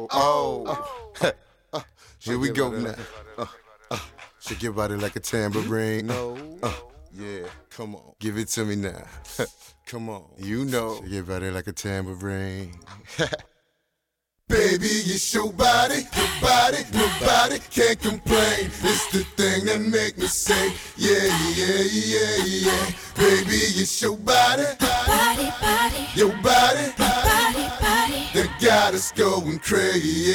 Here we go now. Shake your body like a tambourine. Yeah, come on, give it to me now. Come on, you know. Shake your body like a tambourine. Baby, it's your body, nobody can complain. It's the thing that make me say, yeah, yeah, yeah, yeah. Baby, it's your body, your body, that got us going crazy.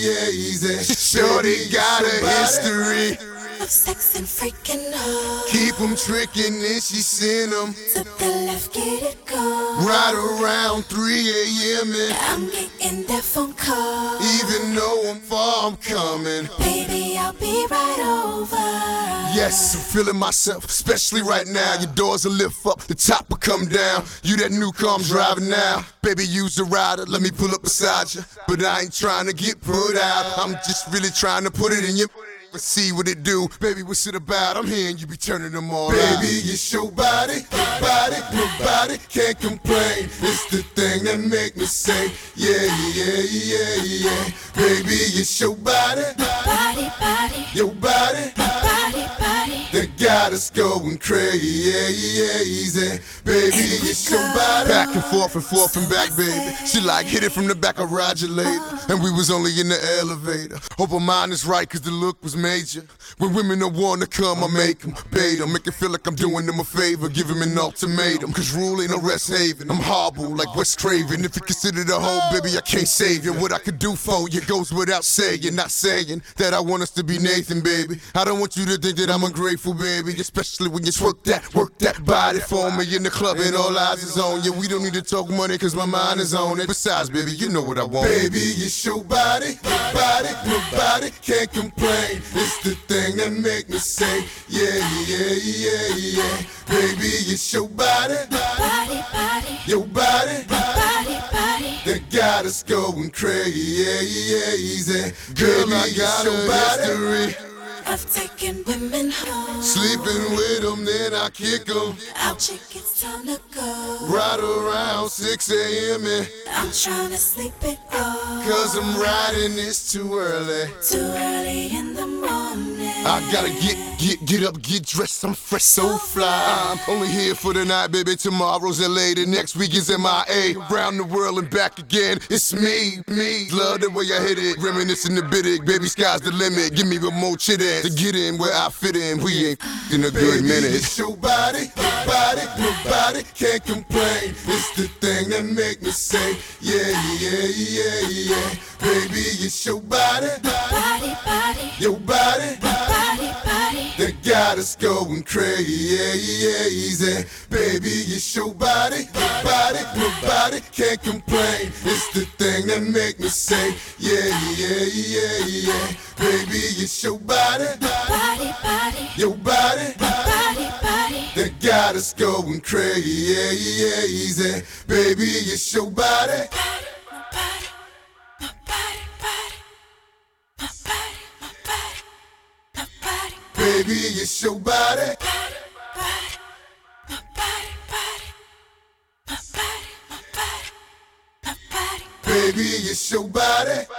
Shorty got a history of sex and freaking out. Keep them tricking and she send them To the left, get it go. right around 3 a.m. and I'm getting that phone call. even though I'm far, I'm coming. Baby, I'll be right over. Yes, I'm feeling myself, especially right now. Your doors will lift up, the top will come down. You that new car I'm driving now. Baby, use the rider, let me pull up beside you. But I ain't trying to get put out. I'm just really trying to put it in your and see what it do. Baby, what's it about? I'm hearing you be turning them all out. Baby, it's your body, nobody can complain. It's the thing that make me say, yeah, yeah, yeah, yeah. Baby, it's your body, your body, that got us going crazy. Baby, it's your body. Back and forth and back, baby. She like hit it from the back of Roger later. And we was only in the elevator. Hope her mind is right, cause the look was major. When women don't wanna come, I make them, bait them. Make it feel like I'm doing them a favor. Give them an ultimatum, cause rule ain't a rest haven. I'm horrible like Wes Craven. If you consider the whole, baby, I can't save you. What I could do for you goes without saying. Not saying that I want us to be Nathan, baby. I don't want you to think that I'm ungrateful, baby. Especially when you work that body for me in the club and all eyes is on you. We don't need to talk money cause my mind is on it. Besides, baby, you know what I want. Baby, it's your body, nobody can complain. It's the thing that make me say, yeah, yeah, yeah, yeah. Baby, it's your body, your body, that got us going crazy. Girl, I got a history of taking women home. sleeping with them, then I kick them Out, chick, it's time to go. right around 6 a.m. and I'm trying to sleep it off. cause I'm riding this too early. Too early in the morning. I gotta get up, get dressed, I'm fresh, so fly. I'm only here for the night, baby, tomorrow's LA, the next week is MIA. Around the world and back again, it's me. Love the way I hit it, reminiscing the biddick, baby, sky's the limit. Give me one more chit to get in where I fit in, we ain't in a good minute. It's your body, nobody can complain. It's the thing that make me say, yeah, yeah, yeah, yeah. Baby, it's your body, your body, that got us going crazy. Baby, it's your body, nobody can complain. It's the thing that make me say, yeah, yeah, yeah, yeah. Baby, it's your body, your body, that got us going crazy. Baby, it's your body. Baby, it's your body. Baby, it's your body.